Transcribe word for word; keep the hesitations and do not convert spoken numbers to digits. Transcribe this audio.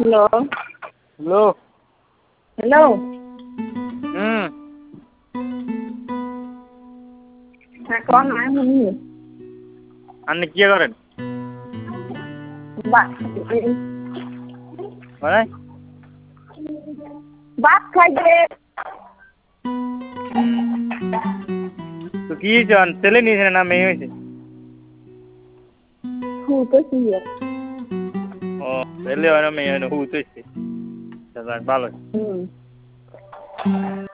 hello hello hello হুম হ্যাঁ কন আমি শুনি আপনি কি করেন ভাত মানে ভাত খাইবে তো কি জন ছেলে নিয়েছে না মেয়ে হয়েছে শুইতেছি ও ছেলে হয় না মেয়ে হয় না হুতেছে ভালো হুম